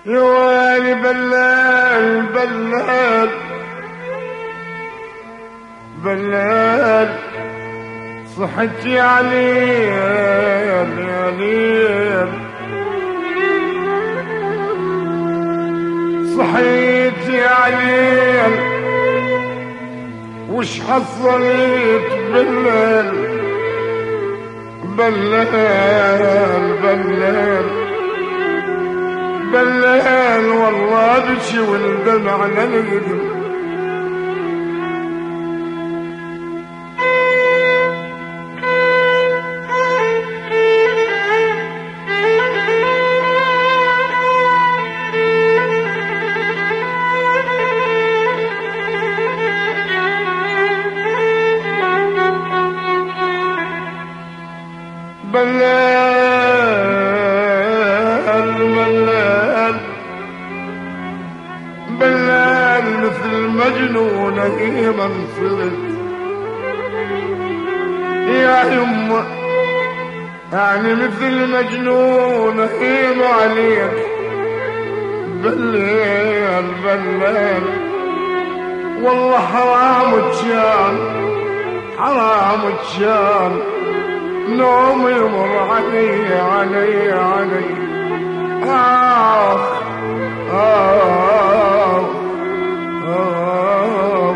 يا ويلي بلال بلال بلال صحت يا ليل يا ليل صحيت يا ليل وش حصلت بالليل بلال بلال بلال والله بشي والدمع للقدم بلال بلال بلال مثل مجنونة هي منصرت يا يمه يعني مثل مجنونة هي عليك بلال بلال والله حرام تشان حرام تشان نوم يمر علي علي علي آخ آخ آخ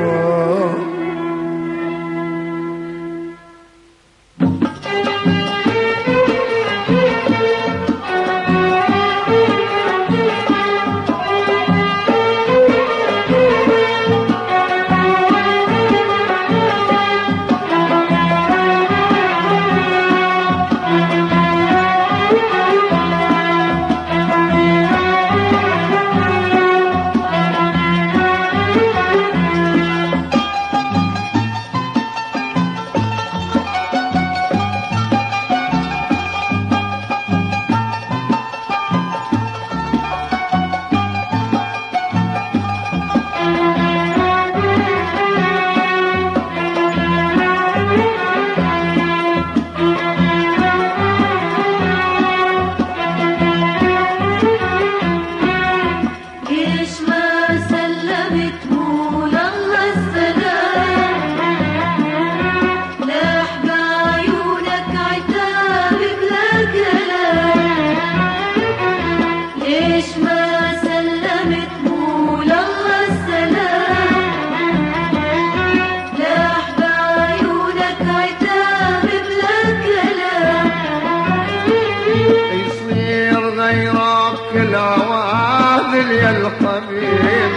العواذل يا الحبيب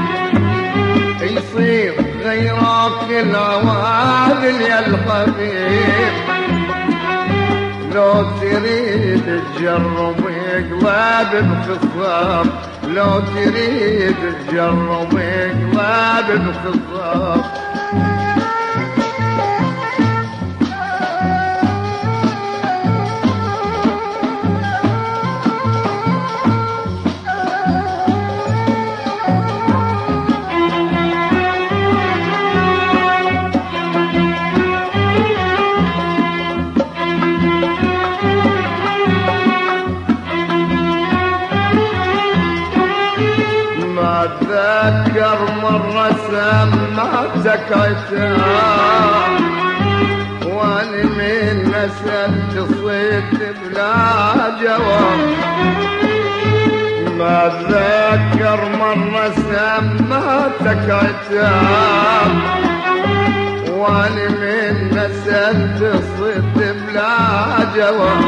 يصير غيرك العواذل يا الحبيب لو تريد تجرب قلاب بخصام لو تريد تجرب قلاب بخصام أتذكر مرة سمعتك عتاب وأنا من نسلت صيت بلا جواب ما أتذكر مرة سمعتك عتاب وأنا من نسلت صيت بلا جواب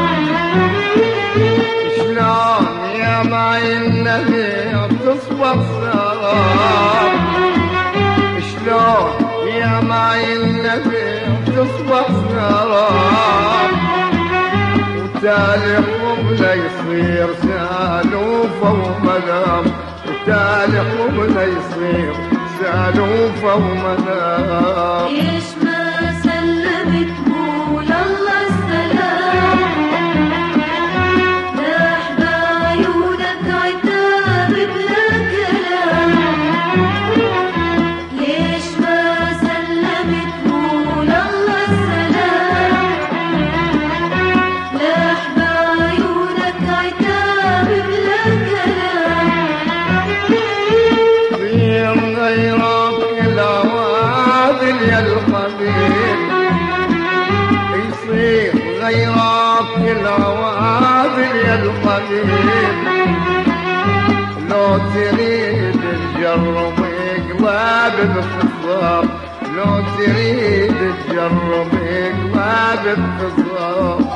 شلون يا معي النبي تصبح سراب شلون يا معي النبي تصبح سراب وتالي حبنا يصير سالوفة ومنام وتالي حبنا يصير سالوفة ومنام ليش ما سلمت قول الله السلام لا العوادل يا الحبيب لو تريد تجرب قلاب بخصام لو تريد تجرب قلاب بخصام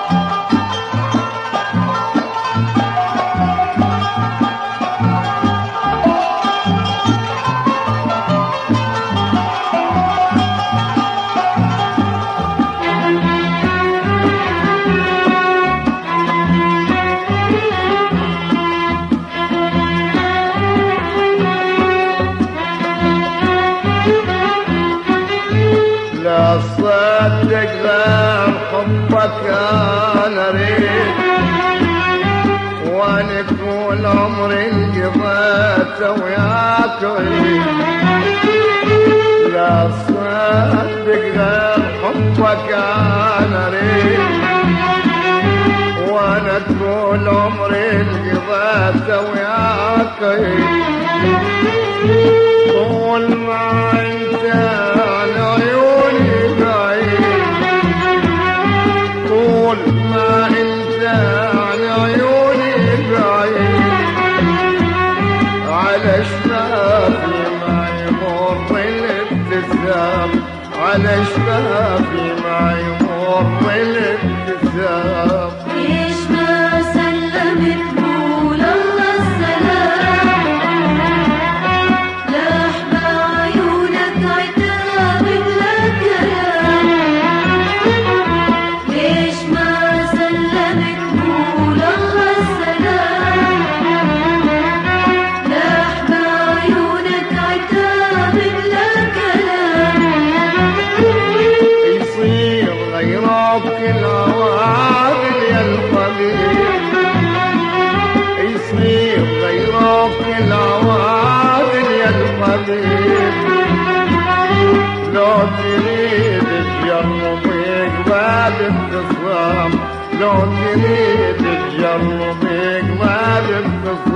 لا صدق غير حبك انا اريد وانا طول عمري انقضيته وياك اريد لا صدق غير حبك انا اريد وانا طول عمري انقضيته وياك اريد طول ما انت على عيوني بعيد طول ما انت على عيوني بعيد على شفافي ما يمر الابتسام على شفافي ما يمر الابتسام ليش ما سلمت قول الله السلام لحظة عيونك عتاب بلا كلام ليش ما سلمت قول الله السلام لحظة عيونك عتاب بلا كلام يصير غيرك العوادل يا الحبيب يصير غيرك العوادل يا الحبيب لو تريد تجرب قبال الخصام لو تريد تجرب قبال الخصام